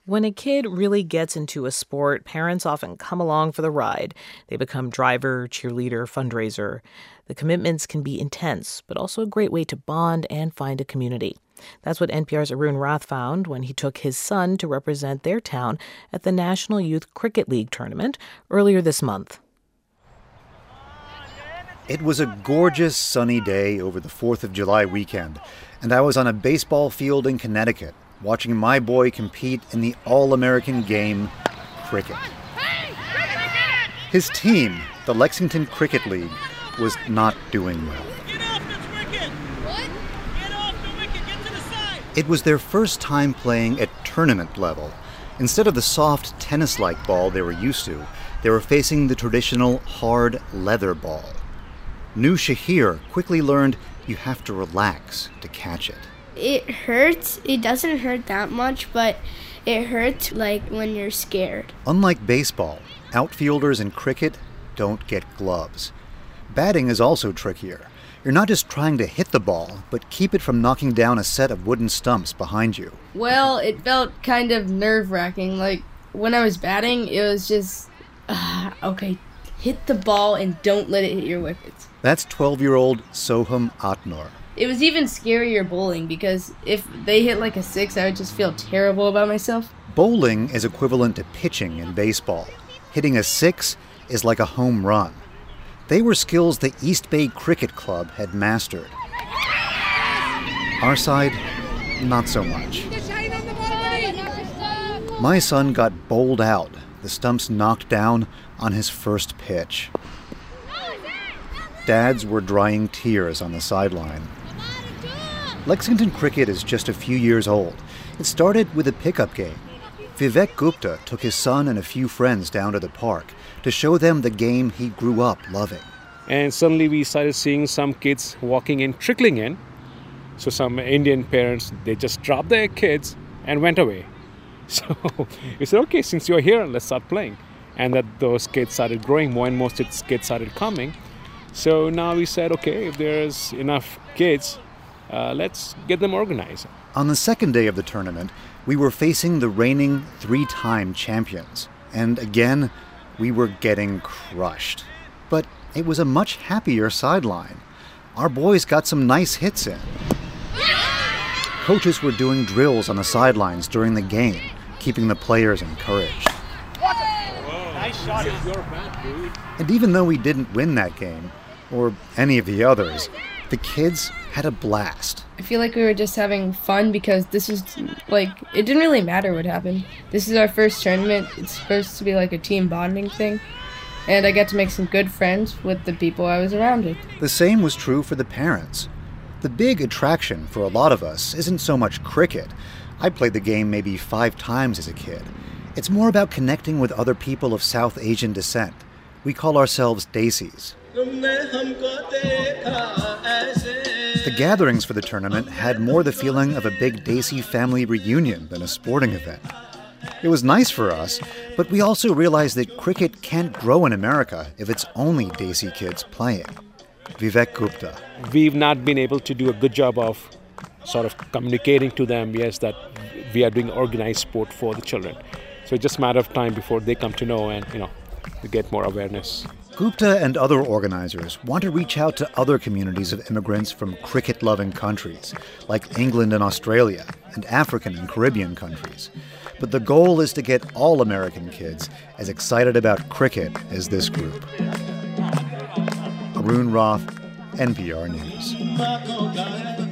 When a kid really gets into a sport, parents often come along for the ride. They become driver, cheerleader, fundraiser. The commitments can be intense, but also a great way to bond and find a community. That's what NPR's Arun Rath found when he took his son to represent their town at the National Youth Cricket League tournament earlier this month. It was a gorgeous sunny day over the 4th of July weekend, and I was on a baseball field in Connecticut, watching my boy compete in the all-American game, cricket. His team, the Lexington Cricket League, was not doing well. Get off the wicket! What? Get off the wicket! Get to the side! It was their first time playing at tournament level. Instead of the soft tennis-like ball they were used to, they were facing the traditional hard leather ball. New Shahir quickly learned you have to relax to catch it. It hurts. It doesn't hurt that much, but it hurts like when you're scared. Unlike baseball, outfielders in cricket don't get gloves. Batting is also trickier. You're not just trying to hit the ball, but keep it from knocking down a set of wooden stumps behind you. Well, it felt kind of nerve-wracking. Like, when I was batting, it was just, okay, hit the ball and don't let it hit your wickets. That's 12-year-old Soham Atnor. It was even scarier bowling because if they hit like a 6, I would just feel terrible about myself. Bowling is equivalent to pitching in baseball. Hitting a 6 is like a home run. They were skills the East Bay Cricket Club had mastered. Our side, not so much. My son got bowled out, the stumps knocked down on his first pitch. Dads were drying tears on the sideline. Lexington cricket is just a few years old. It started with a pickup game. Vivek Gupta took his son and a few friends down to the park to show them the game he grew up loving. And suddenly we started seeing some kids walking in, trickling in. So some Indian parents, they just dropped their kids and went away. So we said, okay, since you're here, let's start playing. And that those kids started growing, more and more kids started coming. So now we said, okay, if there's enough kids, let's get them organized. On the second day of the tournament, we were facing the reigning 3-time champions. And again, we were getting crushed. But it was a much happier sideline. Our boys got some nice hits in. Coaches were doing drills on the sidelines during the game, keeping the players encouraged. Nice shot. And even though we didn't win that game, or any of the others, the kids had a blast. I feel like we were just having fun because this is, like, it didn't really matter what happened. This is our first tournament. It's supposed to be like a team bonding thing. And I got to make some good friends with the people I was around with. The same was true for the parents. The big attraction for a lot of us isn't so much cricket. I played the game maybe 5 times as a kid. It's more about connecting with other people of South Asian descent. We call ourselves Desis. The gatherings for the tournament had more the feeling of a big Desi family reunion than a sporting event. It was nice for us, but we also realized that cricket can't grow in America if it's only Desi kids playing. Vivek Gupta. We've not been able to do a good job of sort of communicating to them, yes, that we are doing organized sport for the children. So it's just a matter of time before they come to know and, to get more awareness. Gupta and other organizers want to reach out to other communities of immigrants from cricket-loving countries, like England and Australia, and African and Caribbean countries. But the goal is to get all American kids as excited about cricket as this group. Arun Rath, NPR News.